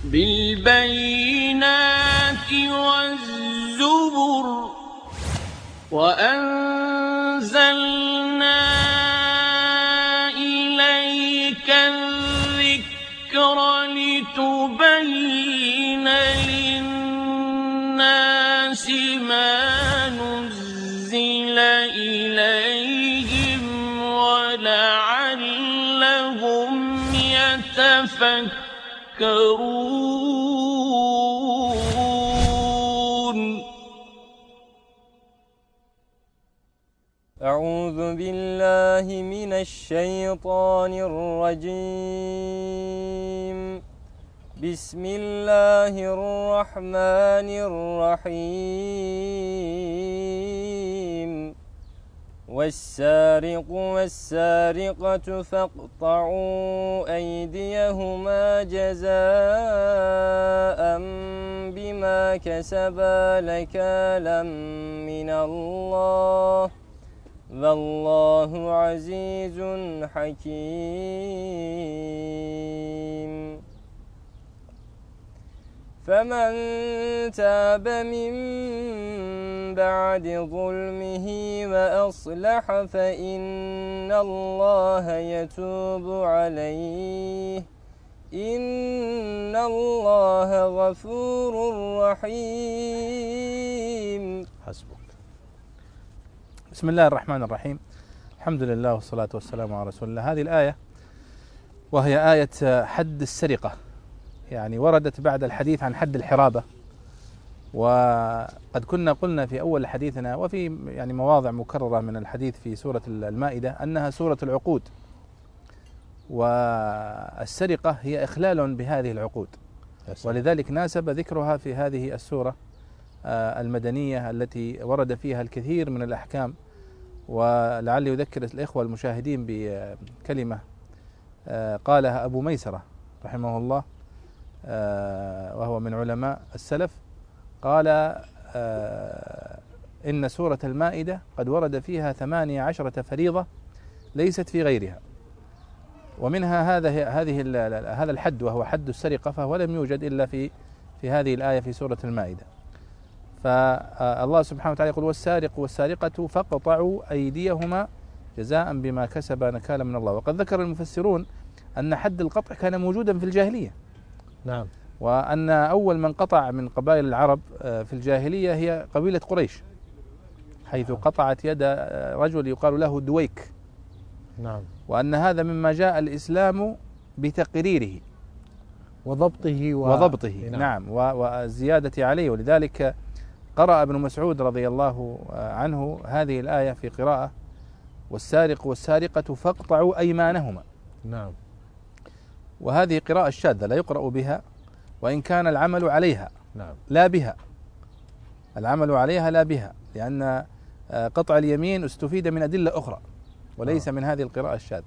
بالبينات والزبر وأنزلنا إليك الذكر لتبين للناس ما نزل إليهم ولعلهم يتفكرون. أعوذ بالله من الشيطان الرجيم. بسم الله الرحمن الرحيم. والسارق والسارقة فاقطعوا أيديهما جزاء بما كسبا نكالا من الله والله عزيز حكيم. فمن تاب من بعد ظلمه وأصلح فإن الله يتوب عليه إن الله غفور رحيم. حسبك. بسم الله الرحمن الرحيم. الحمد لله والصلاة والسلام على رسول الله. هذه الآية وهي آية حد السرقة، يعني وردت بعد الحديث عن حد الحرابة، وقد كنا قلنا في أول حديثنا وفي يعني مواضع مكررة من الحديث في سورة المائدة أنها سورة العقود، والسرقة هي إخلال بهذه العقود، ولذلك ناسب ذكرها في هذه السورة المدنية التي ورد فيها الكثير من الأحكام. ولعلي أذكر الإخوة المشاهدين بكلمة قالها أبو ميسرة رحمه الله وهو من علماء السلف، قال إن سورة المائدة قد ورد فيها 18 فريضة ليست في غيرها، ومنها هذا الحد وهو حد السرقة، فهو لم يوجد إلا في هذه الآية في سورة المائدة. فالله سبحانه وتعالى يقول والسارق والسارقة فاقطعوا أيديهما جزاء بما كسبا نكالا من الله. وقد ذكر المفسرون أن حد القطع كان موجودا في الجاهلية، نعم، وأن أول من قطع من قبائل العرب في الجاهلية هي قبيلة قريش، حيث قطعت يد رجل يقال له دويك. نعم، وأن هذا مما جاء الإسلام بتقريره وضبطه نعم والزيادة عليه. ولذلك قرأ ابن مسعود رضي الله عنه هذه الآية في قراءة والسارق والسارقة فاقطعوا أيمانهما. نعم، وهذه قراءة شاذة لا يقرأ بها، وإن كان العمل عليها نعم، لا بها، العمل عليها لا بها، لأن قطع اليمين استفيد من أدلة أخرى وليس من هذه القراءة الشاذة.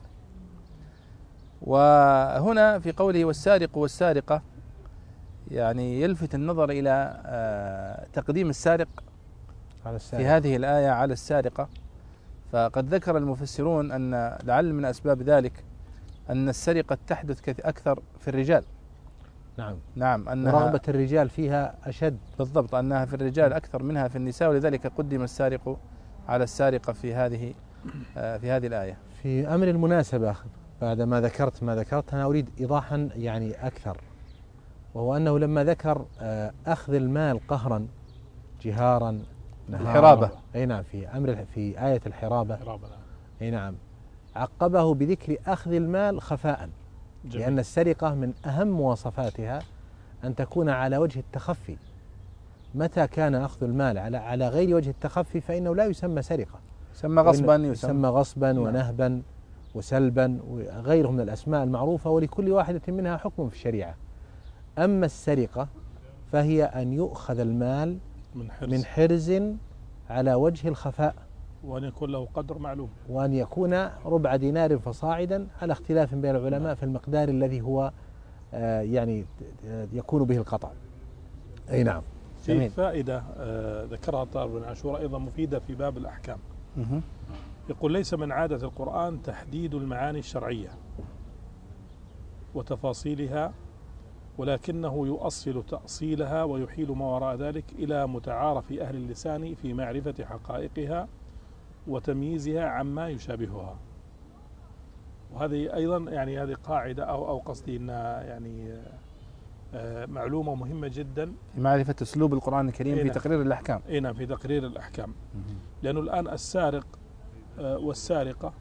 وهنا في قوله والسارق والسارقة يعني يلفت النظر إلى تقديم السارق في هذه الآية على السارقة. فقد ذكر المفسرون أن لعل من أسباب ذلك أن السرقة تحدث أكثر في الرجال. نعم، أنها رغبة الرجال فيها أشد. بالضبط، أنها في الرجال أكثر منها في النساء، ولذلك قدم السارق على السارقة في هذه الآية. في أمر المناسبة بعد ما ذكرت أنا أريد إيضاحا يعني أكثر، وهو أنه لما ذكر أخذ المال قهرا جهارا الحرابة، أي نعم، في آية الحرابة، أي نعم، عقبه بذكر أخذ المال خفاء، لأن السرقة من أهم مواصفاتها أن تكون على وجه التخفي. متى كان أخذ المال على غير وجه التخفي فإنه لا يسمى سرقة، يسمى غصبا ونهبا وسلبا وغيرهم من الأسماء المعروفة، ولكل واحدة منها حكم في الشريعة. أما السرقة فهي أن يؤخذ المال من حرز على وجه الخفاء، وأن يكون له قدر معلوم، وأن يكون ربع دينار فصاعدا، على اختلاف بين العلماء في المقدار الذي هو يعني يكون به القطع. أي نعم. في فائدة ذكرها طاهر بن عاشور أيضا مفيدة في باب الأحكام. يقول ليس من عادة القرآن تحديد المعاني الشرعية وتفاصيلها ولكنه يؤصل تأصيلها ويحيل ما وراء ذلك إلى متعارف أهل اللسان في معرفة حقائقها وتمييزها عما يشابهها. وهذه أيضا يعني هذه قاعدة أو قصدي أنها يعني معلومة مهمة جدا في معرفة أسلوب القرآن الكريم في تقرير الأحكام. نعم، في تقرير الأحكام. لأنه الآن السارق والسارقة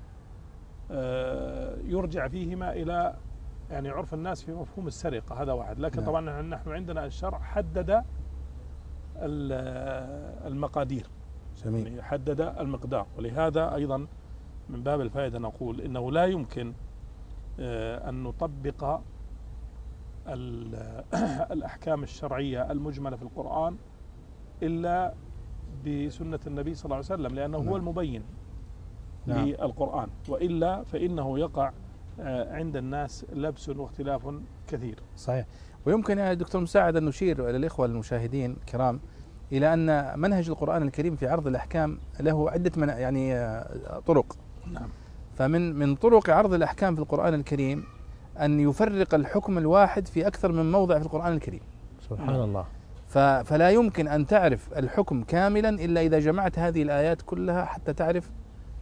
يرجع فيهما إلى يعني عرف الناس في مفهوم السرقة، هذا واحد. لكن طبعا نحن عندنا الشرع حدد المقادير، يعني حدد المقدار. ولهذا أيضا من باب الفائدة نقول إنه لا يمكن أن نطبق الأحكام الشرعية المجملة في القرآن إلا بسنة النبي صلى الله عليه وسلم، لأنه هو المبين للقرآن، وإلا فإنه يقع عند الناس لبس واختلاف كثير. صحيح. ويمكن يا دكتور مساعد أن نشير إلى الإخوة المشاهدين الكرام إلى أن منهج القرآن الكريم في عرض الأحكام له عدة طرق. نعم. فمن طرق عرض الأحكام في القرآن الكريم أن يفرق الحكم الواحد في أكثر من موضع في القرآن الكريم. سبحان الله. فلا يمكن أن تعرف الحكم كاملا إلا إذا جمعت هذه الآيات كلها حتى تعرف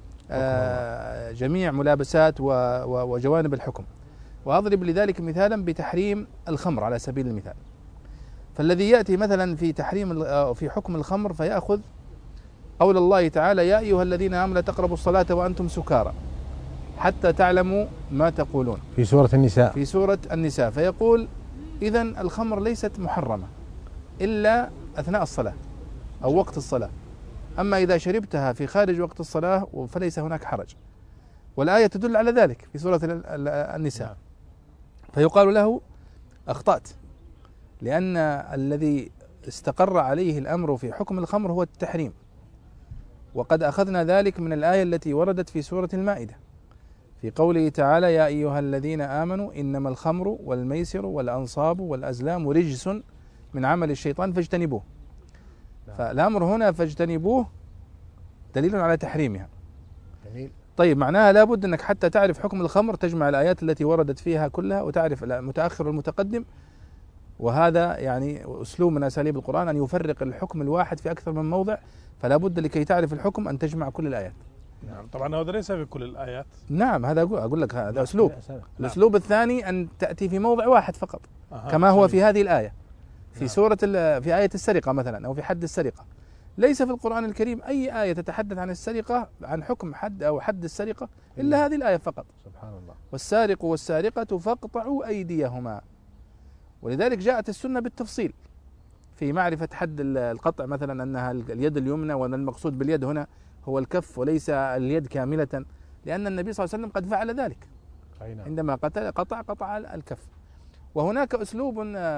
جميع ملابسات وجوانب الحكم. وأضرب لذلك مثالا بتحريم الخمر على سبيل المثال. فالذي يأتي مثلا في في حكم الخمر فيأخذ قول الله تعالى: يا أيها الذين آمنوا لا تقربوا الصلاة وأنتم سكارى حتى تعلموا ما تقولون، في سورة النساء. في سورة النساء. فيقول إذن الخمر ليست محرمة إلا أثناء الصلاة أو وقت الصلاة، أما إذا شربتها في خارج وقت الصلاة فليس هناك حرج. والآية تدل على ذلك في سورة النساء. فيقال له: أخطأت، لأن الذي استقر عليه الأمر في حكم الخمر هو التحريم، وقد أخذنا ذلك من الآية التي وردت في سورة المائدة في قوله تعالى: يا أيها الذين آمنوا إنما الخمر والميسر والأنصاب والأزلام رجس من عمل الشيطان فاجتنبوه. فالأمر هنا فاجتنبوه دليل على تحريمها. جميل. طيب، معناها لابد أنك حتى تعرف حكم الخمر تجمع الآيات التي وردت فيها كلها وتعرف المتأخر والمتقدم. وهذا يعني أسلوب من أساليب القرآن أن يفرق الحكم الواحد في أكثر من موضع، فلا بد لكي تعرف الحكم أن تجمع كل الآيات. نعم، طبعا هذا ليس في كل الآيات. نعم، هذا أقول لك هذا أسلوب. الأسلوب الثاني أن تأتي في موضع واحد فقط، كما هو في هذه الآية في سورة في آية السرقة مثلا، أو في حد السرقة. ليس في القرآن الكريم أي آية تتحدث عن السرقة، عن حكم حد أو حد السرقة، إلا هذه الآية فقط. سبحان الله. والسارق والسارقة فاقطعوا أيديهما. ولذلك جاءت السنة بالتفصيل في معرفة حد القطع، مثلا أنها اليد اليمنى، وأن المقصود باليد هنا هو الكف وليس اليد كاملة، لأن النبي صلى الله عليه وسلم قد فعل ذلك عندما قطع الكف. وهناك أسلوب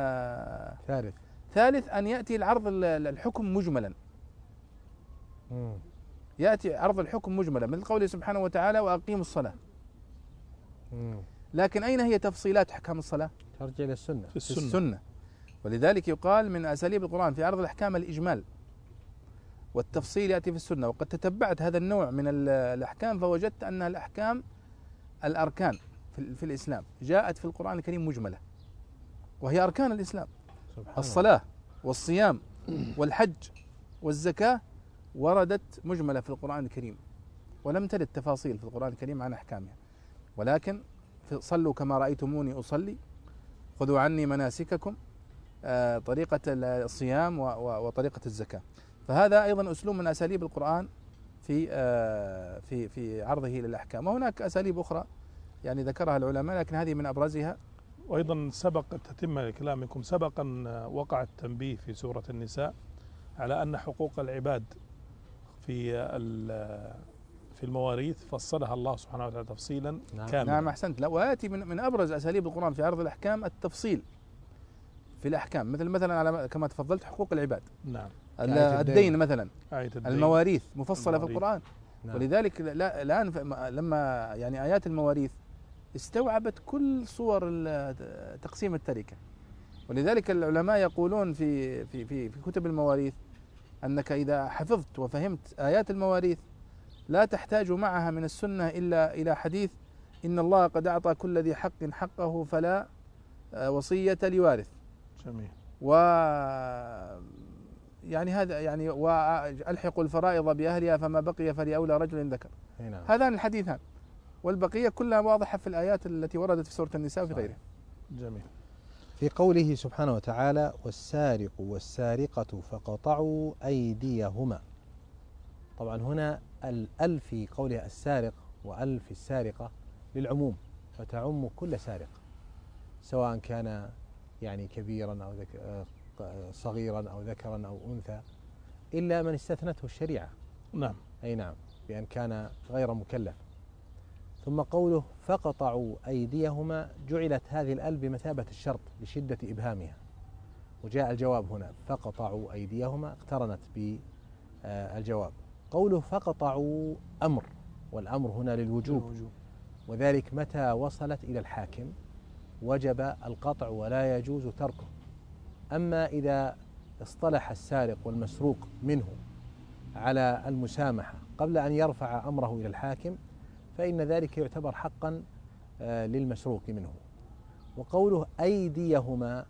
ثالث أن يأتي العرض الحكم مجملا. يأتي عرض الحكم مجملا مثل قوله سبحانه وتعالى: وأقيموا الصلاة. لكن أين هي تفصيلات أحكام الصلاة؟ ترجع إلى السنة. في السنة. ولذلك يقال من أساليب القرآن في عرض الأحكام الإجمال، والتفصيل يأتي في السنة. وقد تتبعت هذا النوع من الأحكام فوجدت أن الأحكام الأركان في الإسلام جاءت في القرآن الكريم مجملة، وهي أركان الإسلام: الصلاة والصيام والحج والزكاة وردت مجملة في القرآن الكريم، ولم ترد تفاصيل في القرآن الكريم عن أحكامها. ولكن صلوا كما رأيتموني أصلي، خذوا عني مناسككم، طريقة الصيام وطريقة الزكاة. فهذا أيضا أسلوب من أساليب القرآن في عرضه للأحكام. وهناك أساليب أخرى يعني ذكرها العلماء، لكن هذه من أبرزها. وأيضا سبق تتم لكلامكم، سبق أن وقع التنبيه في سورة النساء على أن حقوق العباد في المواريث فصلها الله سبحانه وتعالى تفصيلا كاملا. نعم، أحسنت. لا، ويأتي من أبرز أساليب القرآن في عرض الأحكام التفصيل في الأحكام، مثلا على كما تفضلت حقوق العباد. نعم. الدين مثلا، المواريث مفصلة في القرآن. نعم. ولذلك الآن لما يعني آيات المواريث استوعبت كل صور تقسيم التركة. ولذلك العلماء يقولون في كتب المواريث أنك إذا حفظت وفهمت آيات المواريث لا تحتاج معها من السنة إلا إلى حديث: إن الله قد أعطى كل ذي حق حقه فلا وصية لوارث. جميل. و يعني هذا يعني وألحق الفرائض بأهلها فما بقي فلأولى رجل ذكر. نعم. هذان الحديثان، والبقية كلها واضحة في الآيات التي وردت في سورة النساء وفي غيرها. جميل. في قوله سبحانه وتعالى: والسارق والسارقة فقطعوا أيديهما. طبعا هنا الأل في قولها السارق وأل في السارقة للعموم، فتعم كل سارق سواء كان يعني كبيرا أو صغيرا أو ذكرا أو أنثى، إلا من استثنته الشريعة. نعم. أي نعم، بأن كان غير مكلف. ثم قوله فقطعوا أيديهما، جعلت هذه الأل بمثابة الشرط لشدة إبهامها، وجاء الجواب هنا فقطعوا أيديهما اقترنت بالجواب. قوله فقطعوا أمر، والأمر هنا للوجوب، وذلك متى وصلت إلى الحاكم وجب القطع ولا يجوز تركه. أما إذا اصطلح السارق والمسروق منه على المسامحة قبل أن يرفع أمره إلى الحاكم فإن ذلك يعتبر حقا للمسروق منه. وقوله أيديهما،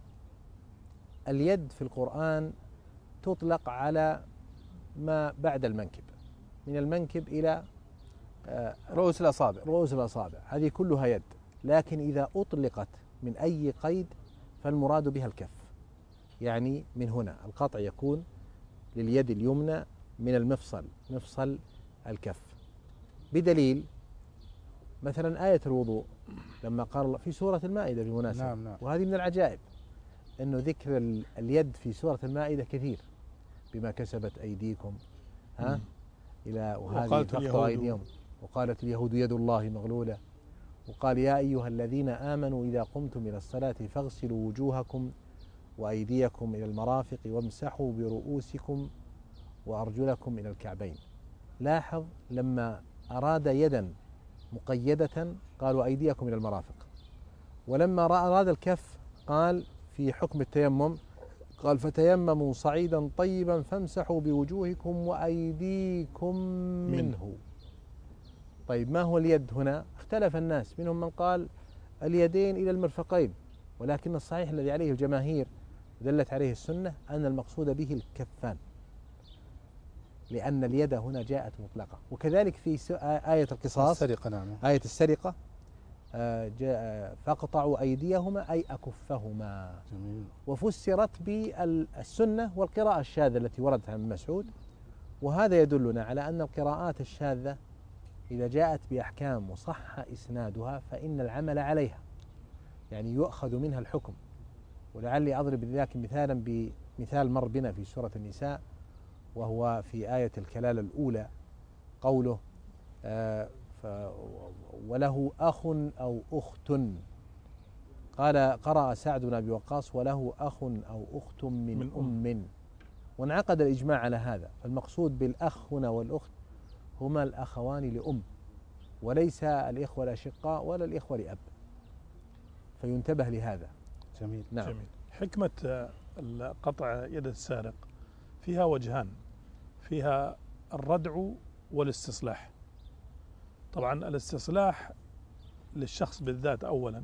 اليد في القرآن تطلق على ما بعد المنكب، من المنكب إلى رؤوس الأصابع. رؤوس الأصابع هذه كلها يد، لكن إذا أطلقت من أي قيد فالمراد بها الكف. يعني من هنا القطع يكون لليد اليمنى من المفصل، مفصل الكف، بدليل مثلا آية الوضوء لما قال الله في سورة المائدة بالمناسبة. نعم. وهذه من العجائب أنه ذكر اليد في سورة المائدة كثير، بما كسبت أيديكم إلى وهذه فقطعوا أيديهم وقالت اليهود يد الله مغلولة، وقال يا أيها الذين آمنوا إذا قمتم إلى الصلاة فاغسلوا وجوهكم وأيديكم إلى المرافق وامسحوا برؤوسكم وأرجلكم إلى الكعبين. لاحظ لما أراد يدا مقيدة قالوا أيديكم إلى المرافق، ولما أراد الكف قال في حكم التيمم قال فتيمموا صعيدا طيبا فامسحوا بوجوهكم وأيديكم منه. طيب ما هو اليد هنا؟ اختلف الناس، منهم من قال اليدين إلى المرفقين، ولكن الصحيح الذي عليه الجماهير دلت عليه السنة أن المقصود به الكفان، لأن اليد هنا جاءت مطلقة. وكذلك في آية القصاص السرقة، نعم، آية السرقة فاقطعوا أيديهما أي أكفهما. جميل. وفسرت بالسنة والقراءة الشاذة التي وردت عن مسعود، وهذا يدلنا على أن القراءات الشاذة إذا جاءت بأحكام وصح إسنادها فإن العمل عليها، يعني يؤخذ منها الحكم. ولعلي أضرب ذلك مثالا بمثال مر بنا في سورة النساء، وهو في آية الكلالة الأولى قوله وله أخ أو أخت، قرأ سعد بن أبي وقاص وله أخ أو أخت من أم، وانعقد الإجماع على هذا. فالمقصود بالأخ هنا والأخت هما الأخوان لأم، وليس الإخوة الأشقاء ولا الإخوة لأب، فينتبه لهذا. جميل. نعم. جميل. حكمة قطع يد السارق فيها وجهان، فيها الردع والاستصلاح. طبعا الاستصلاح للشخص بالذات أولا،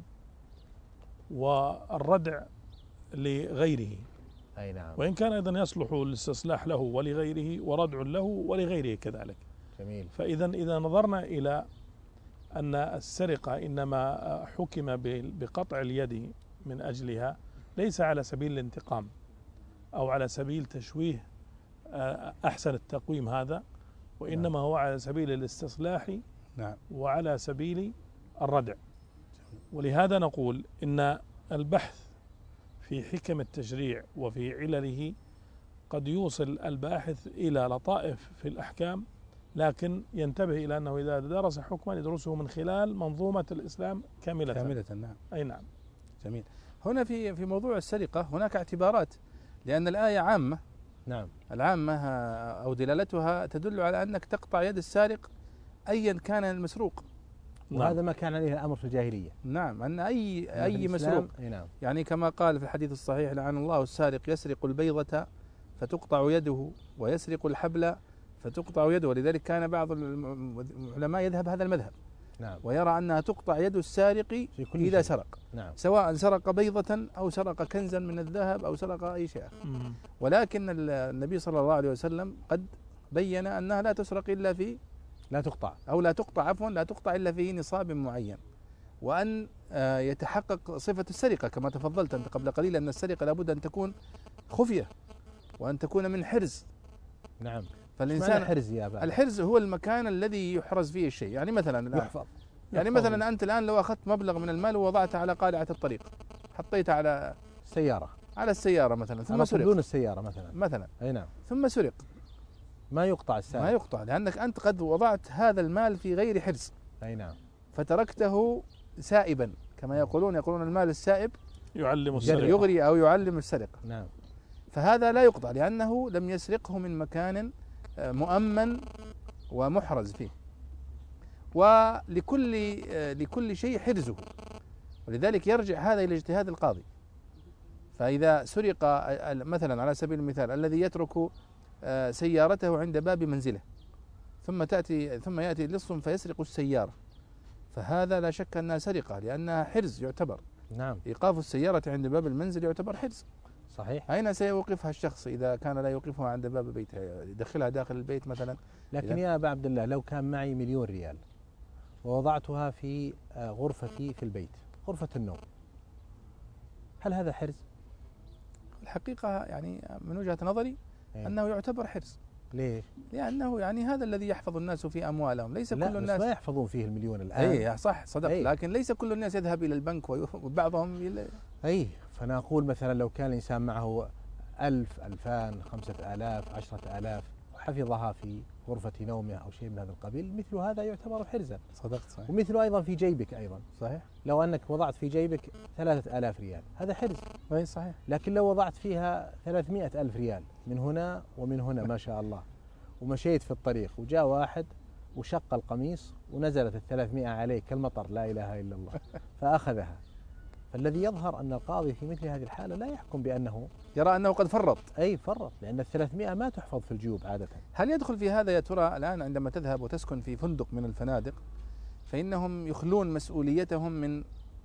والردع لغيره. أي نعم. وإن كان أيضا يصلح الاستصلاح له ولغيره وردع له ولغيره كذلك. جميل. إذا نظرنا إلى أن السرقة إنما حكم بقطع اليد من أجلها ليس على سبيل الانتقام أو على سبيل تشويه أحسن التقويم هذا، وإنما هو على سبيل الاستصلاح، نعم، وعلى سبيل الردع. ولهذا نقول إن البحث في حكم التشريع وفي علله قد يوصل الباحث إلى لطائف في الأحكام، لكن ينتبه إلى أنه إذا درس حكما يدرسه من خلال منظومة الإسلام كاملة. نعم. أي نعم. جميل. هنا في موضوع السرقة هناك اعتبارات، لأن الآية عامة. نعم. العامة أو دلالتها تدل على أنك تقطع يد السارق أيا كان المسروق، وهذا ما كان عليه الأمر في الجاهلية. نعم، أن أي مسروق. نعم. يعني كما قال في الحديث الصحيح لعن الله السارق يسرق البيضة فتقطع يده ويسرق الحبل فتقطع يده. ولذلك كان بعض العلماء يذهب هذا المذهب، نعم. ويرى أنها تقطع يد السارق في كل إذا شيء. سرق، نعم. سواء سرق بيضة أو سرق كنزا من الذهب أو سرق أي شيء آخر. ولكن النبي صلى الله عليه وسلم قد بين أنها لا تسرق إلا في لا تقطع لا تقطع إلا في نصاب معين، وأن يتحقق صفة السرقة كما تفضلت أنت قبل قليل، أن السرقة لابد أن تكون خفية وأن تكون من حرز. نعم. فالإنسان الحرز يا أبا؟ الحرز هو المكان الذي يحرز فيه الشيء. يعني مثلا يحفظ. يعني مثلا أنت الآن لو أخذت مبلغ من المال ووضعته على قارعة الطريق، حطيته على السيارة مثلا، ثم سرق بدون السيارة مثلا أي نعم، ثم سرق، ما يقطع السارق، ما يقطع، لأنك أنت قد وضعت هذا المال في غير حرز. أي نعم. فتركته سائبا كما يقولون المال السائب يعلم السرقة، يغري أو يعلم السرقة. نعم. فهذا لا يقطع لأنه لم يسرقه من مكان مؤمن ومحرز فيه. ولكل شيء حرزه، ولذلك يرجع هذا إلى اجتهاد القاضي. فإذا سرق مثلا على سبيل المثال الذي يترك سيارته عند باب منزله ثم يأتي لص فيسرق السيارة، فهذا لا شك أنها سرقة لأنها حرز يعتبر. نعم. إيقاف السيارة عند باب المنزل يعتبر حرز. صحيح. أين سيوقفها الشخص إذا كان لا يوقفها عند باب بيته؟ يدخلها داخل البيت مثلا. لكن يا أبا عبد الله، لو كان معي 1,000,000 ريال ووضعتها في غرفتي في البيت، غرفة النوم، هل هذا حرز؟ الحقيقة يعني من وجهة نظري أنه يعتبر حرز. ليش؟ لأنه يعني هذا الذي يحفظ الناس في أموالهم، ليس كل الناس ما يحفظون فيه 1,000,000 الآن. أي صح، صدق. لكن ليس كل الناس يذهب إلى البنك وبعضهم فأنا أقول مثلا لو كان الإنسان معه 1,000 2,000 5,000 10,000 وحفظها في غرفة نومه أو شيء من هذا القبيل، مثل هذا يعتبر حرزا. صدقت، صحيح. ومثله أيضا في جيبك أيضا. صحيح. لو أنك وضعت في جيبك 3,000 ريال هذا حرز. أي صحيح. لكن لو وضعت فيها 300,000 ريال من هنا ومن هنا ما شاء الله، ومشيت في الطريق وجاء واحد وشق القميص ونزلت 300 عليه كالمطر، لا إله إلا الله، فأخذها، فالذي يظهر أن القاضي في مثل هذه الحالة لا يحكم بأنه يرى أنه قد فرط. فرط، لأن 300 ما تحفظ في الجيوب عادة. هل يدخل في هذا يا ترى الآن عندما تذهب وتسكن في فندق من الفنادق، فإنهم يخلون مسؤوليتهم من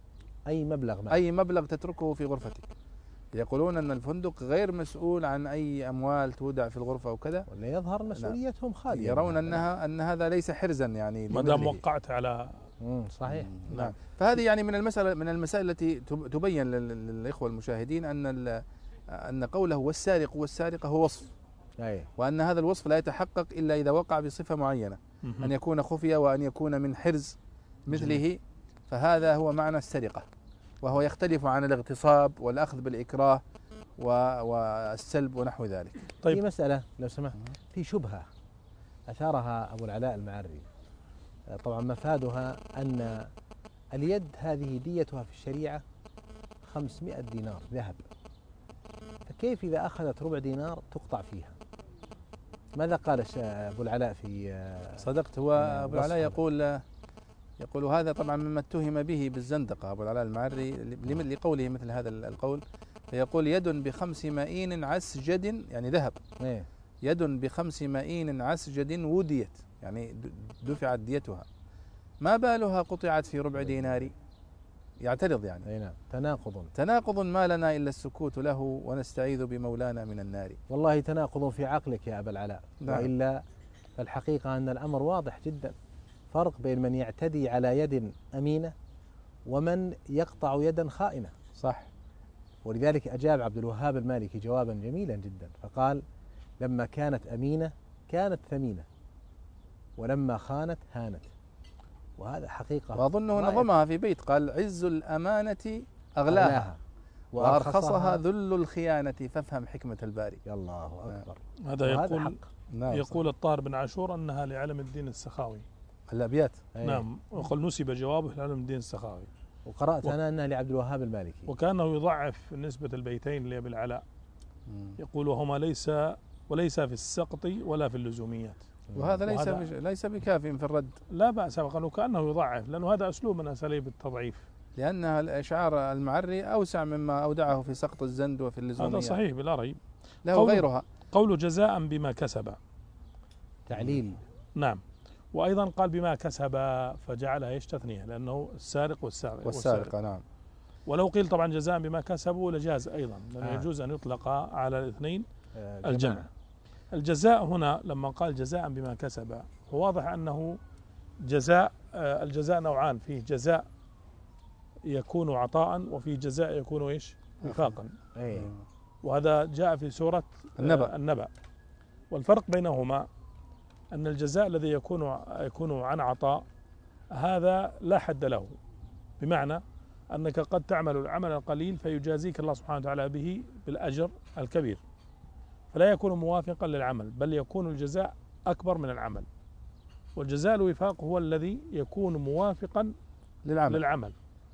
أي مبلغ تتركه في غرفتك؟ يقولون أن الفندق غير مسؤول عن أي أموال تودع في الغرفة وكذا، ولا يظهر مسؤوليتهم خالية. يرون أن هذا ليس حرزا، يعني ما دام وقعت على صحيح. نعم. فهذه يعني من المسائل التي تبين للإخوة المشاهدين أن قوله والسارق والسارقة هو وصف، وأن هذا الوصف لا يتحقق إلا إذا وقع بصفة معينة، أن يكون خفية وأن يكون من حرز مثله، فهذا هو معنى السرقة، وهو يختلف عن الاغتصاب والأخذ بالإكراه والسلب ونحو ذلك. طيب، في مسألة لو سمحت، في شبهة أثارها أبو العلاء المعري، طبعا مفادها أن اليد هذه ديتها في الشريعة 500 دينار ذهب، فكيف إذا أخذت ربع دينار تقطع فيها؟ ماذا قال أبو العلاء في صدقت. هو أبو العلاء يقول هذا طبعا مما اتهم به بالزندقة أبو العلاء المعري لقوله مثل هذا القول، فيقول يد ب5 مئين عسجد، يعني ذهب، يد ب5 مئين عسجد وديت، يعني دفعت ديتها، ما بالها قطعت في ربع دينار؟ يعترض يعني. نعم. تناقض ما لنا إلا السكوت له ونستعيذ بمولانا من النار. والله تناقض في عقلك يا أبا العلاء. نعم. وإلا فالحقيقة أن الأمر واضح جدا، فرق بين من يعتدي على يد أمينة ومن يقطع يدا خائنة. صح. ولذلك أجاب عبد الوهاب المالكي جوابا جميلا جدا، فقال لما كانت أمينة كانت ثمينة، ولما خانت هانت. وهذا حقيقة، وأظنه نظمها في بيت، قال عز الأمانة أغلاها وأرخصها ذل الخيانة، فافهم حكمة الباري. الله أكبر. هذا يقول الطاهر بن عاشور أنها لعلم الدين السخاوي، الأبيات. نعم. وقال نسب جوابه لعلم الدين السخاوي. وقرأت أنا أنها لعبد الوهاب المالكي. وكانه يضعف نسبة البيتين لأبي العلاء، يقول وهما وليس في السقط ولا في اللزوميات، وهذا ليس بكاف في الرد. لا بأس، وكأنه يضعف، لأنه هذا أسلوب من أساليب التضعيف، لأن الإشعار المعري أوسع مما أودعه في سقط الزند وفي اللزوميات. هذا صحيح بلا ريب. له غيرها. قول جزاء بما كسب، تعليل. نعم. وأيضا قال بما كسب فجعلها تثنية لأنه السارق والسارق نعم. ولو قيل طبعا جزاء بما كسبوا لجاز أيضا، لأنه يجوز أن يطلق على الاثنين الجمع. الجزاء هنا لما قال جزاء بما كسب هو واضح أنه جزاء، الجزاء نوعان، فيه جزاء يكون عطاء وفيه جزاء يكون وفاقا. وهذا جاء في سورة النبأ. والفرق بينهما أن الجزاء الذي يكون عن عطاء هذا لا حد له، بمعنى أنك قد تعمل العمل القليل فيجازيك الله سبحانه وتعالى به بالأجر الكبير، فلا يكون موافقا للعمل، بل يكون الجزاء أكبر من العمل. والجزاء الوفاق هو الذي يكون موافقا للعمل.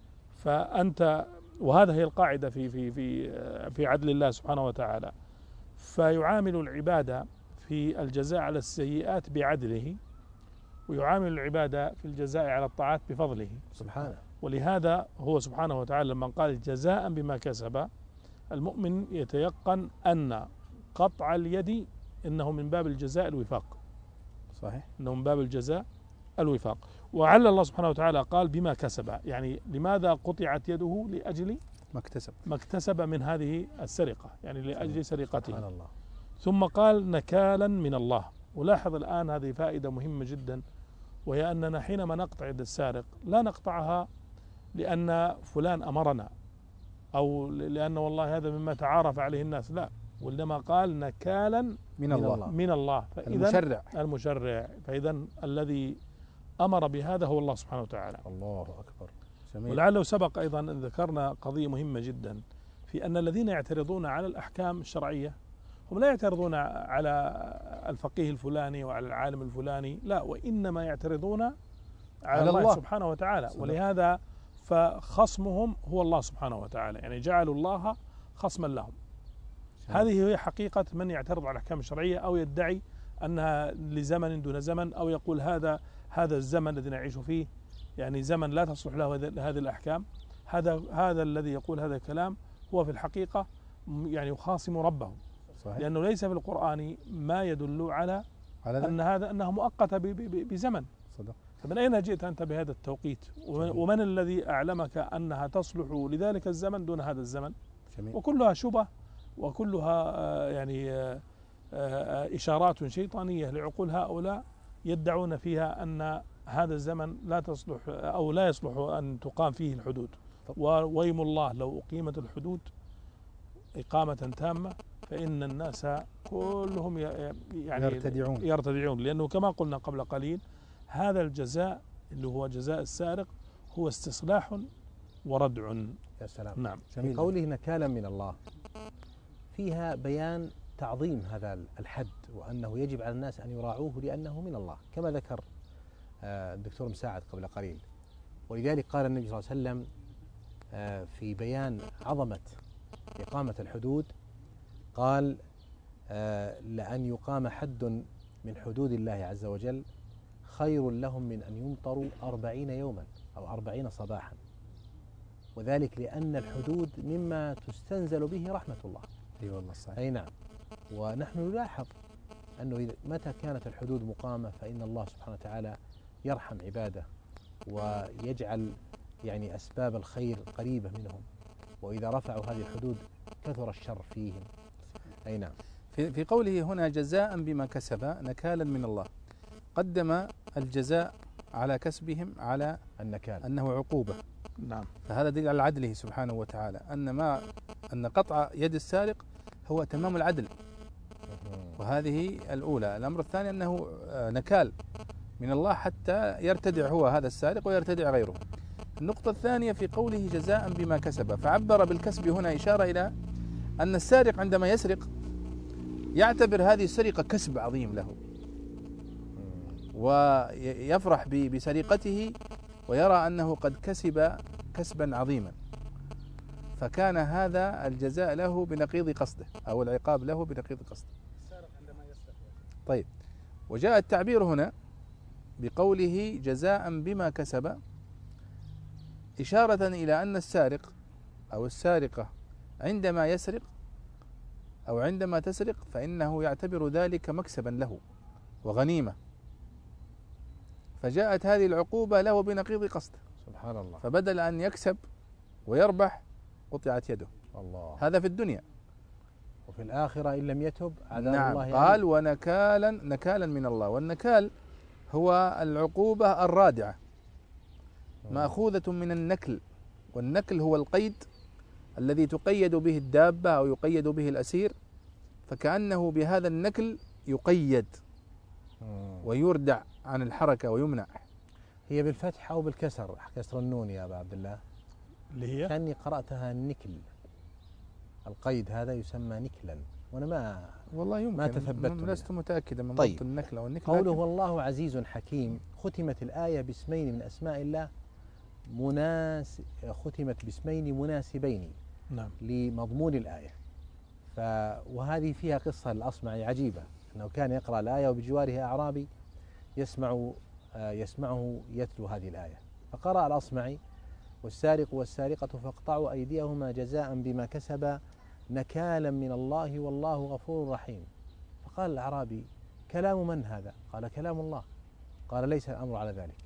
فأنت، وهذا هي القاعدة في عدل الله سبحانه وتعالى، فيعامل العبادة في الجزاء على السيئات بعدله، ويعامل العبادة في الجزاء على الطاعات بفضله سبحانه. ولهذا هو سبحانه وتعالى لما قال جزاء بما كسب، المؤمن يتيقن أن قطع اليد إنه من باب الجزاء الوفاق. صحيح، إنه من باب الجزاء الوفاق. وعلى الله سبحانه وتعالى قال بما كسب، يعني لماذا قطعت يده؟ لأجل ما اكتسب من هذه السرقة، يعني لأجل سرقته. سبحان الله. ثم قال نكالا من الله. ولاحظ الآن هذه فائدة مهمة جدا، وهي أننا حينما نقطع يد السارق لا نقطعها لأن فلان أمرنا أو لأن والله هذا مما تعارف عليه الناس، لا، وإنما قال نكالا من الله. فإذا المشرع، فإذا الذي أمر بهذا هو الله سبحانه وتعالى. الله أكبر. ولعله سبق أيضا أن ذكرنا قضية مهمة جدا في أن الذين يعترضون على الأحكام الشرعية هم لا يعترضون على الفقيه الفلاني وعلى العالم الفلاني، لا، وإنما يعترضون على الله سبحانه وتعالى. ولهذا فخصمهم هو الله سبحانه وتعالى، يعني جعلوا الله خصما لهم. هذه هي حقيقة من يعترض على الأحكام الشرعية أو يدعي أنها لزمن دون زمن، أو يقول هذا الزمن الذي نعيش فيه يعني زمن لا تصلح له هذه الأحكام. هذا الذي يقول هذا الكلام هو في الحقيقة يعني يخاصم ربه. صحيح. لأنه ليس في القرآن ما يدل على أنها مؤقتة بزمن. صدق. فمن أين جئت أنت بهذا التوقيت؟ ومن الذي أعلمك أنها تصلح لذلك الزمن دون هذا الزمن؟ جميل. وكلها شبه، وكلها يعني إشارات شيطانية لعقول هؤلاء يدعون فيها أن هذا الزمن لا تصلح أو لا يصلح أن تقام فيه الحدود. ويم الله لو أقيمت الحدود إقامة تامة فإن الناس كلهم يعني يرتدعون، لأنه كما قلنا قبل قليل هذا الجزاء اللي هو جزاء السارق هو استصلاح وردع. يا سلام. نعم. في قوله نكالا من الله فيها بيان تعظيم هذا الحد، وأنه يجب على الناس أن يراعوه لأنه من الله كما ذكر الدكتور مساعد قبل قليل. ولذلك قال النبي صلى الله عليه وسلم في بيان عظمة إقامة الحدود، قال لأن يقام حد من حدود الله عز وجل خير لهم من أن يمطروا 40 يوما أو 40 صباحا، وذلك لأن الحدود مما تستنزل به رحمة الله. اي والله صحيح. أي نعم. ونحن نلاحظ أنه متى كانت الحدود مقامة فإن الله سبحانه وتعالى يرحم عباده ويجعل يعني أسباب الخير قريبة منهم، وإذا رفعوا هذه الحدود كثر الشر فيهم. أي نعم. في قوله هنا جزاء بما كسب نكالا من الله، قدم الجزاء على كسبهم على النكال أنه عقوبة. نعم. فهذا دليل على عدله سبحانه وتعالى، أن قطع يد السارق هو تمام العدل، وهذه الأولى. الأمر الثاني أنه نكال من الله حتى يرتدع هو هذا السارق ويرتدع غيره. النقطة الثانية في قوله جزاء بما كسب، فعبر بالكسب هنا إشارة إلى أن السارق عندما يسرق يعتبر هذه السرقة كسب عظيم له، ويفرح بسرقته ويرى أنه قد كسب كسبا عظيما، فكان هذا الجزاء له بنقيض قصده أو العقاب له بنقيض قصده. طيب، وجاء التعبير هنا بقوله جزاء بما كسب إشارة إلى أن السارق أو السارقة عندما يسرق أو عندما تسرق فإنه يعتبر ذلك مكسبا له وغنيمة، فجاءت هذه العقوبة له بنقيض قصده، سبحان الله. فبدل أن يكسب ويربح قطعت يده. الله. هذا في الدنيا. وفي الآخرة إن لم يتب عذاب نعم الله قال ونكالا من الله. والنكال هو العقوبة الرادعة مأخوذة من النكل، والنكل هو القيد الذي تقيد به الدابة أو يقيد به الأسير، فكأنه بهذا النكل يقيد ويردع عن الحركة ويمنع. هي بالفتح أو بالكسر؟ كسر النون يا أبا عبد الله، اللي هي كأني قرأتها نكل. القيد هذا يسمى نكلا، وأنا والله يمكن ما تثبت، لست متأكدا من طيب. ضبط النكل أو النكل. قوله والله عزيز حكيم، ختمت الآية باسمين من أسماء الله ختمت باسمين مناسبين نعم لمضمون الآية. وهذه فيها قصة الأصمعي عجيبة، أنه كان يقرأ الآية وبجواره أعرابي يسمعه يتلو هذه الآية، فقرأ الأصمعي والسارق والسارقة فاقطعوا أيديهما جزاء بما كسبا نكالا من الله والله غفور رحيم. فقال الأعرابي كلام من هذا؟ قال كلام الله. قال ليس الأمر على ذلك.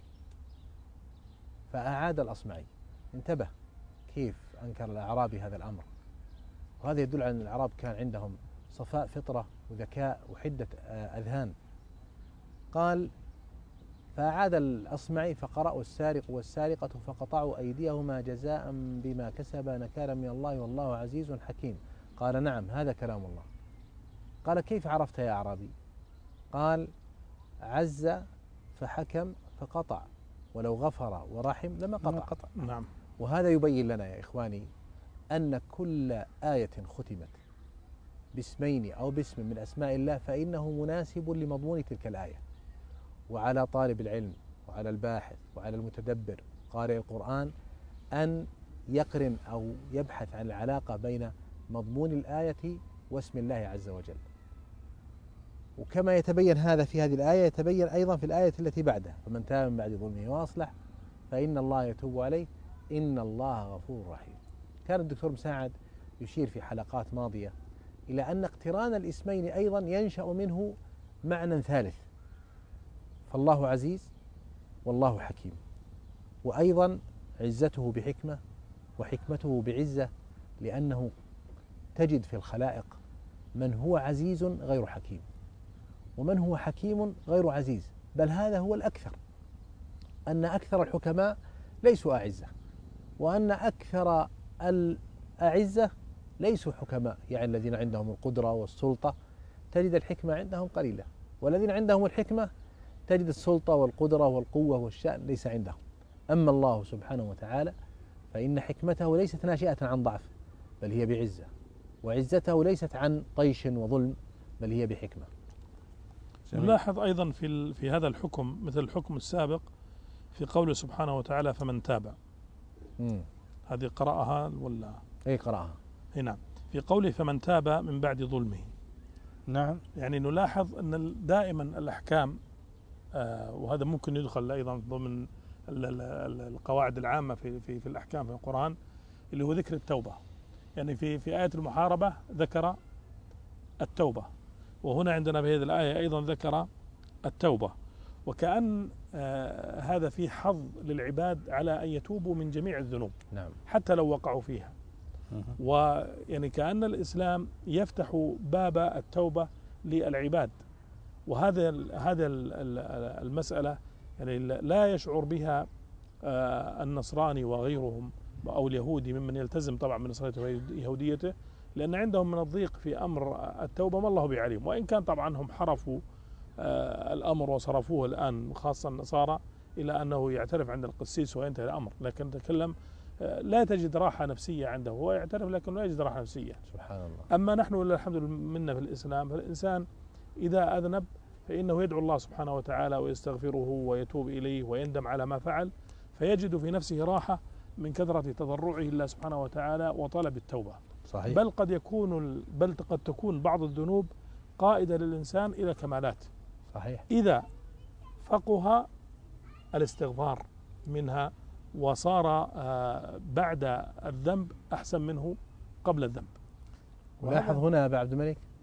فأعاد الأصمعي. انتبه كيف أنكر الأعرابي هذا الأمر، وهذا يدل على أن الأعراب كان عندهم صفاء فطرة وذكاء وحدة أذهان. قال فأعاد الأصمعي فقرأوا السارق والسارقة فقطعوا أيديهما جزاء بما كسبا نكالا من الله والله عزيز حكيم. قال نعم هذا كلام الله. قال كيف عرفت يا أعرابي؟ قال عز فحكم فقطع، ولو غفر ورحم لما قطع. نعم. وهذا يبين لنا يا إخواني أن كل آية ختمت باسمين أو باسم من أسماء الله فإنه مناسب لمضمون تلك الآية. وعلى طالب العلم وعلى الباحث وعلى المتدبر قارئ القرآن أن يقرن أو يبحث عن العلاقة بين مضمون الآية واسم الله عز وجل. وكما يتبين هذا في هذه الآية يتبين أيضا في الآية التي بعدها فمن تاب من بعد ظلمه وأصلح فإن الله يتوب عليه إن الله غفور رحيم. كان الدكتور مساعد يشير في حلقات ماضية إلى أن اقتران الاسمين أيضا ينشأ منه معنى ثالث، فالله عزيز والله حكيم، وأيضا عزته بحكمة وحكمته بعزة، لأنه تجد في الخلائق من هو عزيز غير حكيم ومن هو حكيم غير عزيز، بل هذا هو الأكثر، أن أكثر الحكماء ليسوا أعزة، وأن أكثر الأعزة ليسوا حكماء، يعني الذين عندهم القدرة والسلطة تجد الحكمة عندهم قليلة، والذين عندهم الحكمة تجد السلطة والقدرة والقوة والشأن ليس عندهم. أما الله سبحانه وتعالى فإن حكمته ليست ناشئة عن ضعف بل هي بعزة، وعزته ليست عن طيش وظلم بل هي بحكمة. نلاحظ أيضا في هذا الحكم مثل الحكم السابق في قوله سبحانه وتعالى فمن تاب. هذه قرأها ولا؟ أي قرأها. نعم. في قوله فمن تاب من بعد ظلمه. نعم. يعني نلاحظ أن دائما الأحكام وهذا ممكن يدخل أيضا ضمن القواعد العامة في الأحكام في القرآن اللي هو ذكر التوبة. يعني في آية المحاربة ذكر التوبة، وهنا عندنا في هذه الآية أيضا ذكر التوبة، وكأن هذا في حظ للعباد على أن يتوبوا من جميع الذنوب. نعم. حتى لو وقعوا فيها. ويعني كأن الإسلام يفتح باب التوبة للعباد، وهذا المسألة يعني لا يشعر بها النصراني وغيرهم أو اليهودي ممن يلتزم طبعا من نصرانيته ويهوديته، لأن عندهم من الضيق في أمر التوبة ما الله بعليم، وإن كان طبعا هم حرفوا الأمر وصرفوه الآن خاصة النصارى إلى أنه يعترف عند القسيس وينتهي الأمر، لكن نتكلم لا تجد راحة نفسية عنده، هو يعترف لكن لا يجد راحة نفسية. سبحان الله. أما نحن ولله الحمد منا في الإسلام، فالإنسان إذا أذنب فإنه يدعو الله سبحانه وتعالى ويستغفره ويتوب إليه ويندم على ما فعل، فيجد في نفسه راحة من كثرة تضرعه لله سبحانه وتعالى وطلب التوبة. صحيح. بل قد تكون بعض الذنوب قائدة للإنسان إلى كمالات. صحيح. إذا فقه الاستغفار منها وصار بعد الذنب أحسن منه قبل الذنب. ولاحظ هنا أبا عبد الملك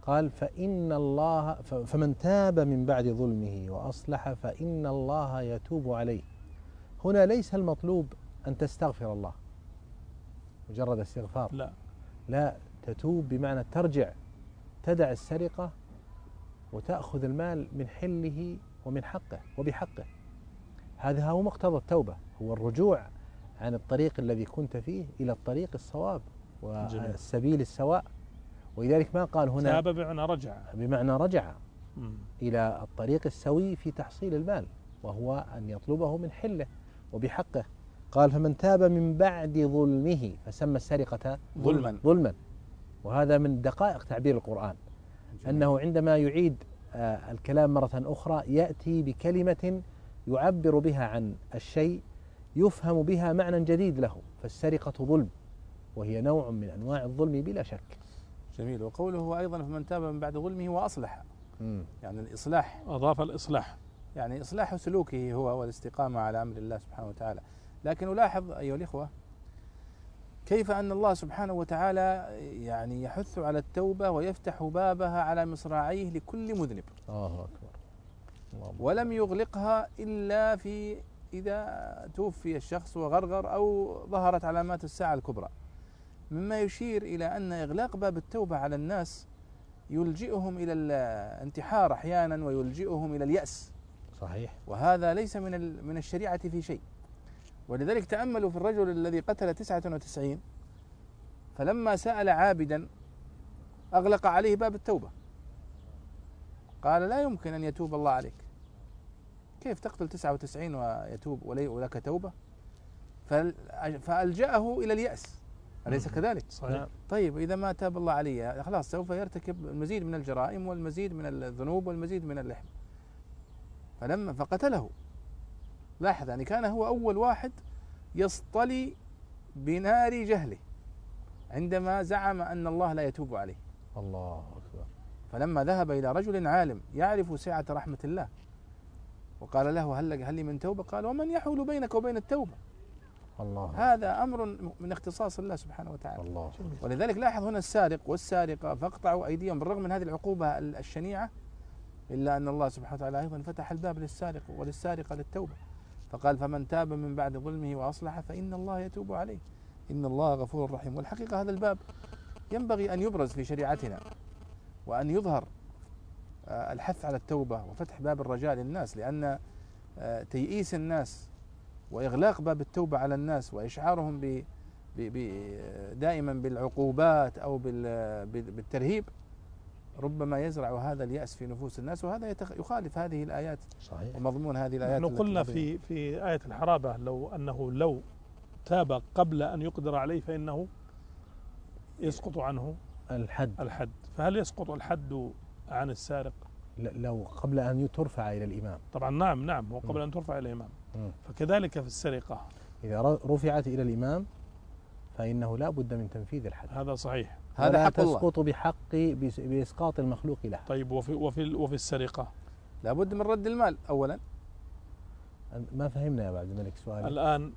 قال فمن تاب من بعد ظلمه وأصلح فإن الله يتوب عليه. هنا ليس المطلوب أن تستغفر الله مجرد استغفار، لا، تتوب بمعنى ترجع، تدع السرقة وتأخذ المال من حله ومن حقه وبحقه. هذا هو مقتضى التوبة، هو الرجوع عن الطريق الذي كنت فيه إلى الطريق الصواب والسبيل السواء. ولذلك ما قال هنا تاب بمعنى رجع إلى الطريق السوي في تحصيل المال، وهو أن يطلبه من حله وبحقه. قال فمن تاب من بعد ظلمه، فسمى السرقة ظلما. وهذا من دقائق تعبير القرآن، أنه عندما يعيد الكلام مرة أخرى يأتي بكلمة يعبر بها عن الشيء يفهم بها معنى جديد له. فالسرقة ظلم، وهي نوع من أنواع الظلم بلا شك. جميل. وقوله أيضا فمن تاب من بعد ظلمه وأصلح، يعني الإصلاح، أضاف الإصلاح، يعني إصلاح سلوكه هو والاستقامة على أمر الله سبحانه وتعالى. لكن ألاحظ أيها الإخوة كيف أن الله سبحانه وتعالى يعني يحث على التوبة ويفتح بابها على مصراعيه لكل مذنب. الله أكبر. ولم يغلقها إلا إذا توفي الشخص وغرغر أو ظهرت علامات الساعة الكبرى، مما يشير إلى أن إغلاق باب التوبة على الناس يلجئهم إلى الانتحار أحيانا ويلجئهم إلى اليأس. صحيح. وهذا ليس من الشريعة في شيء. ولذلك تأملوا في الرجل الذي قتل 99، فلما سأل عابدا أغلق عليه باب التوبة، قال لا يمكن أن يتوب الله عليك، كيف تقتل 99 ويتوب ولك توبة؟ فألجأه إلى اليأس، أليس كذلك؟ صحيح. طيب إذا ما تاب الله عليه خلاص سوف يرتكب المزيد من الجرائم والمزيد من الذنوب والمزيد من اللحم، فقتله. لاحظ، يعني كان هو أول واحد يصطلي بنار جهله عندما زعم أن الله لا يتوب عليه. الله أكبر. فلما ذهب إلى رجل عالم يعرف سعة رحمة الله وقال له هل لي من توبة؟ قال ومن يحول بينك وبين التوبة؟ الله. هذا أمر من اختصاص الله سبحانه وتعالى. الله. ولذلك لاحظ هنا السارق والسارقة فاقطعوا أيديهم، بالرغم من هذه العقوبة الشنيعة إلا أن الله سبحانه وتعالى أيضا فتح الباب للسارق وللسارقة للتوبة، فقال فمن تاب من بعد ظلمه وأصلح فإن الله يتوب عليه إن الله غفور رحيم. والحقيقة هذا الباب ينبغي أن يبرز في شريعتنا، وأن يظهر الحث على التوبة وفتح باب الرجاء للناس، لأن تيئيس الناس وإغلاق باب التوبة على الناس وإشعارهم دائما بالعقوبات أو بالترهيب ربما يزرع هذا اليأس في نفوس الناس، وهذا يخالف هذه الآيات. صحيح. ومضمون هذه الآيات. نحن قلنا في آية الحرابة لو تاب قبل أن يقدر عليه فإنه يسقط عنه الحد. فهل يسقط الحد عن السارق؟ لو قبل أن ترفع إلى الإمام. طبعا نعم وقبل أن ترفع إلى الإمام. فكذلك في السرقة إذا رفعت إلى الإمام فإنه لا بد من تنفيذ الحد. هذا صحيح. هذا حق الله. تسقط بإسقاط المخلوق له. طيب وفي السرقة لا بد من رد المال أولا. ما فهمنا يا عبد الملك سؤال. الآن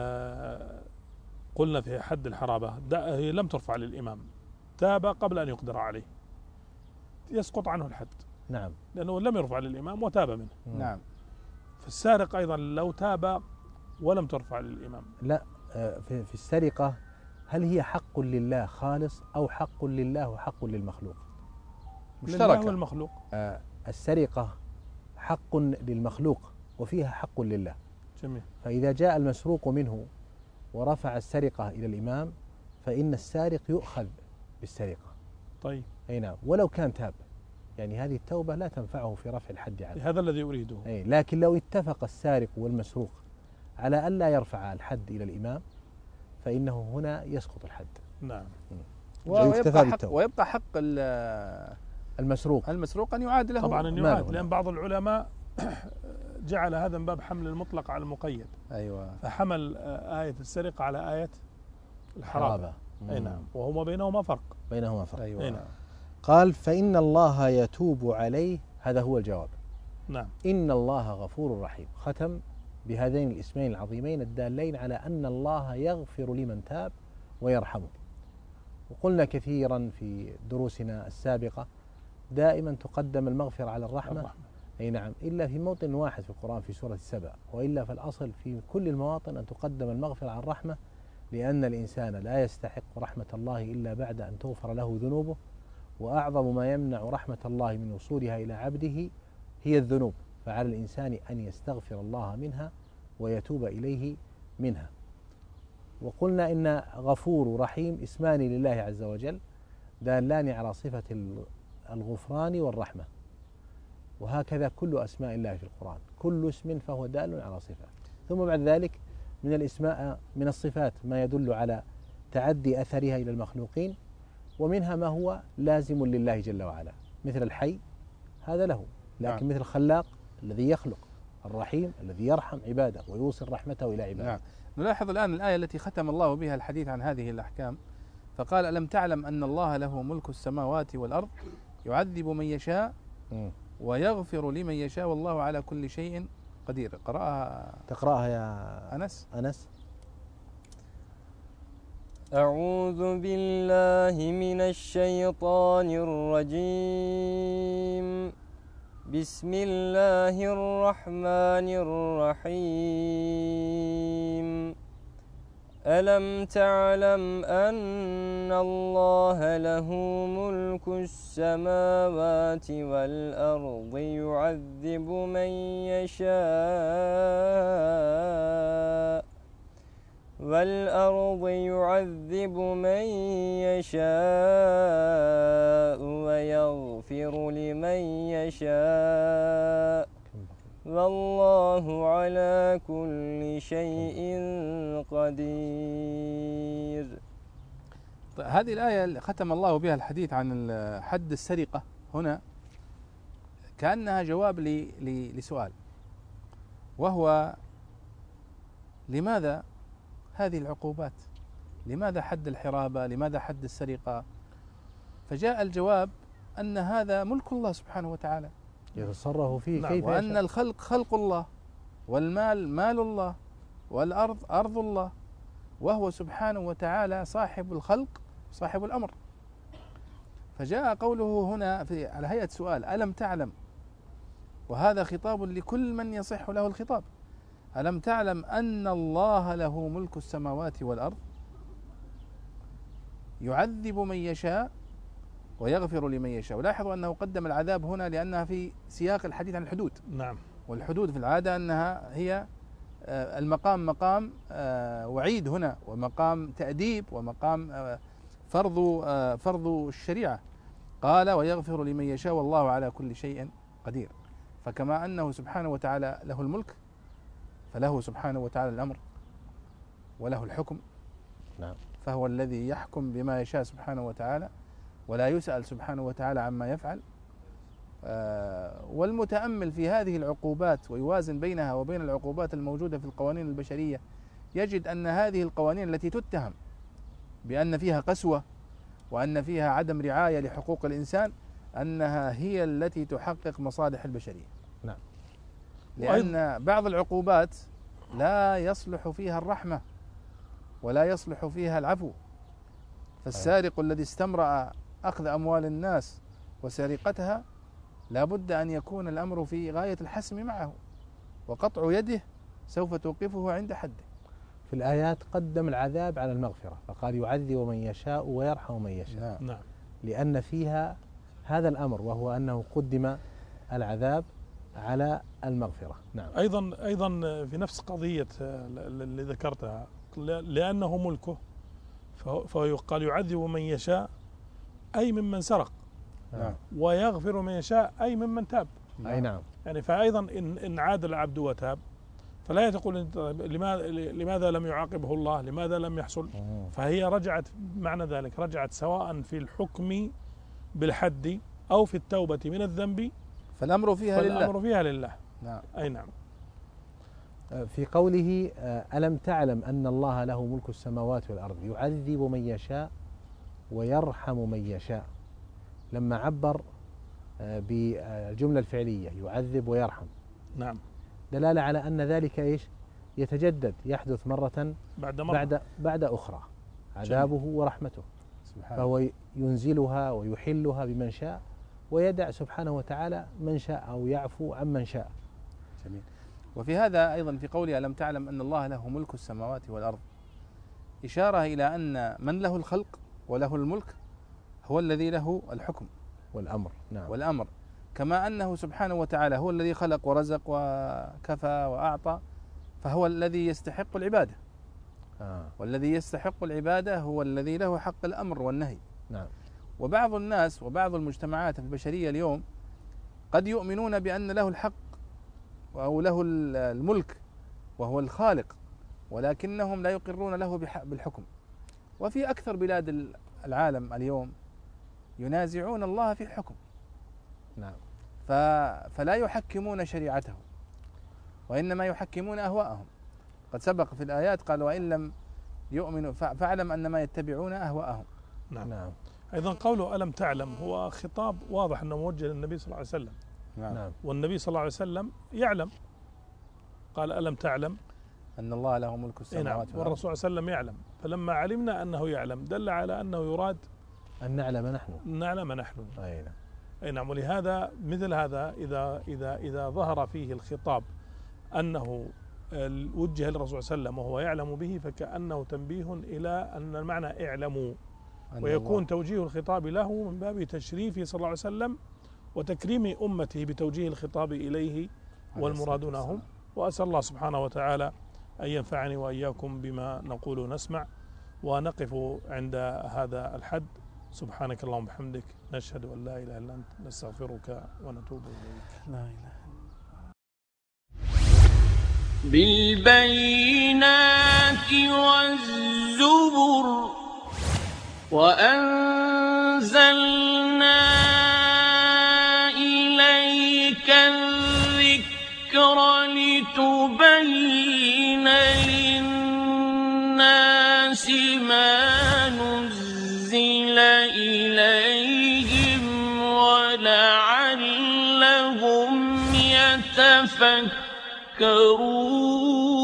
قلنا في حد الحرابة هي لم ترفع للإمام، تاب قبل أن يقدر عليه، يسقط عنه الحد. نعم. لأنه لم يرفع للإمام وتاب منه. نعم. في السارق أيضا لو تاب ولم ترفع للإمام. لا، في السرقة هل هي حق لله خالص أو حق لله وحق للمخلوق؟ مشتركة. لله والمخلوق. السرقة حق للمخلوق وفيها حق لله. جميل. فإذا جاء المسروق منه ورفع السرقة إلى الإمام فإن السارق يؤخذ بالسرقة. طيب. أي نعم، ولو كان تاب، يعني هذه التوبة لا تنفعه في رفع الحد عنه. هذا الذي أريده. لكن لو اتفق السارق والمسروق على ألا يرفع الحد إلى الإمام فإنه هنا يسقط الحد. نعم. ويبقى حق المسروق أن يعاد له. طبعا أن يعاد، لأن بعض العلماء جعل هذا من باب حمل المطلق على المقيد. أيوة. فحمل آية السرقة على آية الحرابة. أي نعم. وهما بينهما فرق. أيوة. أي نعم. قال فإن الله يتوب عليه، هذا هو الجواب. نعم. إن الله غفور رحيم. ختم بهذين الاسمين العظيمين الدالين على أن الله يغفر لمن تاب ويرحمه. وقلنا كثيرا في دروسنا السابقة دائما تقدم المغفرة على الرحمة. أي نعم، إلا في موطن واحد في القرآن في سورة السبع، وإلا فالأصل في كل المواطن أن تقدم المغفرة على الرحمة، لأن الإنسان لا يستحق رحمة الله إلا بعد أن تغفر له ذنوبه، وأعظم ما يمنع رحمة الله من وصولها إلى عبده هي الذنوب، فعلى الإنسان أن يستغفر الله منها ويتوب إليه منها. وقلنا إن غفور ورحيم اسمان لله عز وجل دالان على صفة الغفران والرحمة، وهكذا كل أسماء الله في القرآن، كل اسم فهو دال على صفة. ثم بعد ذلك من الاسماء من الصفات ما يدل على تعدي أثرها إلى المخلوقين، ومنها ما هو لازم لله جل وعلا، مثل الحي هذا له، لكن مثل الخلاق الذي يخلق، الرحيم الذي يرحم عباده ويوصل رحمته إلى عباده. نلاحظ الآن الآية التي ختم الله بها الحديث عن هذه الأحكام، فقال: ألم تعلم أن الله له ملك السماوات والأرض يعذب من يشاء ويغفر لمن يشاء والله على كل شيء قدير. تقرأها يا أنس. أعوذ بالله من الشيطان الرجيم. بسم الله الرحمن الرحيم. ألم تعلم أن الله له ملك السماوات والأرض يعذب من يشاء ويغفر لمن يشاء والله على كل شيء قدير. هذه الآية ختم الله بها الحديث عن حد السرقة هنا كأنها جواب لسؤال، وهو: لماذا هذه العقوبات؟ لماذا حد الحرابة؟ لماذا حد السرقة؟ فجاء الجواب أن هذا ملك الله سبحانه وتعالى يتصرف فيه كيف وأن يشاء. الخلق خلق الله، والمال مال الله، والأرض أرض الله، وهو سبحانه وتعالى صاحب الخلق صاحب الأمر. فجاء قوله هنا على هيئة سؤال: ألم تعلم؟ وهذا خطاب لكل من يصح له الخطاب. ألم تعلم أن الله له ملك السماوات والأرض يعذب من يشاء ويغفر لمن يشاء. ولاحظوا أنه قدم العذاب هنا لأنها في سياق الحديث عن الحدود. نعم. والحدود في العادة أنها هي المقام مقام وعيد هنا، ومقام تأديب، ومقام فرض الشريعة. قال: ويغفر لمن يشاء والله على كل شيء قدير. فكما أنه سبحانه وتعالى له الملك، فله سبحانه وتعالى الأمر وله الحكم. نعم. فهو الذي يحكم بما يشاء سبحانه وتعالى، ولا يسأل سبحانه وتعالى عما يفعل. والمتأمل في هذه العقوبات ويوازن بينها وبين العقوبات الموجودة في القوانين البشرية يجد أن هذه القوانين التي تتهم بأن فيها قسوة وأن فيها عدم رعاية لحقوق الإنسان أنها هي التي تحقق مصالح البشرية. نعم. لأن بعض العقوبات لا يصلح فيها الرحمة ولا يصلح فيها العفو. فالسارق الذي استمرأ أخذ أموال الناس وسرقتها لا بد أن يكون الأمر في غاية الحسم معه، وقطع يده سوف توقفه عند حده. في الآيات قدم العذاب على المغفرة، فقال: يعذب من يشاء ويرحم من يشاء. نعم. لأن فيها هذا الأمر، وهو أنه قدم العذاب على المغفرة. نعم. أيضا في نفس قضية اللي ذكرتها، لأنه ملكه فيقال يعذب من يشاء أي ممن سرق. نعم. ويغفر من يشاء أي ممن تاب. أي نعم. يعني فأيضا إن عاد العبد وتاب فلا تقول لماذا لم يعاقبه الله، لماذا لم يحصل. فهي رجعت، معنى ذلك رجعت سواء في الحكم بالحد أو في التوبة من الذنب، فالأمر فيها لله. نعم. أي نعم. في قوله: ألم تعلم أن الله له ملك السماوات والأرض يعذب من يشاء ويرحم من يشاء، لما عبر بالجملة الفعلية يعذب ويرحم، نعم، دلالة على أن ذلك إيش؟ يتجدد، يحدث مرة بعد أخرى، عذابه ورحمته. فهو ينزلها ويحلها بمن شاء ويدع سبحانه وتعالى من شاء أو يعفو عمن شاء. جميل. وفي هذا أيضا في قوله ألم تعلم أن الله له ملك السماوات والأرض، إشارة إلى أن من له الخلق وله الملك هو الذي له الحكم والأمر. نعم. والأمر، كما أنه سبحانه وتعالى هو الذي خلق ورزق وكفى وأعطى، فهو الذي يستحق العبادة. والذي يستحق العبادة هو الذي له حق الأمر والنهي. نعم. وبعض الناس وبعض المجتمعات البشرية اليوم قد يؤمنون بأن له الحق أو له الملك وهو الخالق، ولكنهم لا يقرون له بالحكم. وفي أكثر بلاد العالم اليوم ينازعون الله في الحكم. نعم. فلا يحكمون شريعته، وإنما يحكمون أهواءهم. قد سبق في الآيات قال وإن لم يؤمنوا فاعلم أنما يتبعون أهواءهم. نعم. نعم. أيضا قوله ألم تعلم هو خطاب واضح أنه موجه للنبي صلى الله عليه وسلم. نعم. والنبي صلى الله عليه وسلم يعلم، قال ألم تعلم أن الله له ملك السماوات والأرض. والرسول صلى الله عليه وسلم يعلم، فلما علمنا أنه يعلم دل على أنه يراد أن نعلم نحن. نعلم نحن. أي نعم. ولهذا مثل هذا إذا ظهر فيه الخطاب أنه وجه للرسول صلى الله عليه وسلم وهو يعلم به، فكأنه تنبيه إلى أن المعنى اعلموا، ويكون توجيه الخطاب له من باب تشريفه صلى الله عليه وسلم وتكريم أمته بتوجيه الخطاب إليه والمرادون هم. وأسأل الله سبحانه وتعالى أن ينفعني وإياكم بما نقول ونسمع، ونقف عند هذا الحد. سبحانك اللهم وبحمدك، نشهد أن لا إله إلا أنت، نستغفرك ونتوب إليك. لا إله. بالبينات والزبر وأنزلنا إليك الذكر لتبين للناس ما نزل إليهم ولعلهم يتفكرون.